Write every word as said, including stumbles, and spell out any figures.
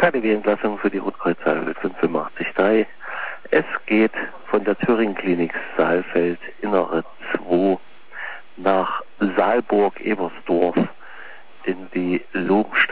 K D W-Entlassung für die Rotkreuzsaal fünfundachtzig Komma drei. Es geht von der Thüringen-Klinik Saalfeld, Innere zwei, nach Saalburg-Ebersdorf in die Logenstraße.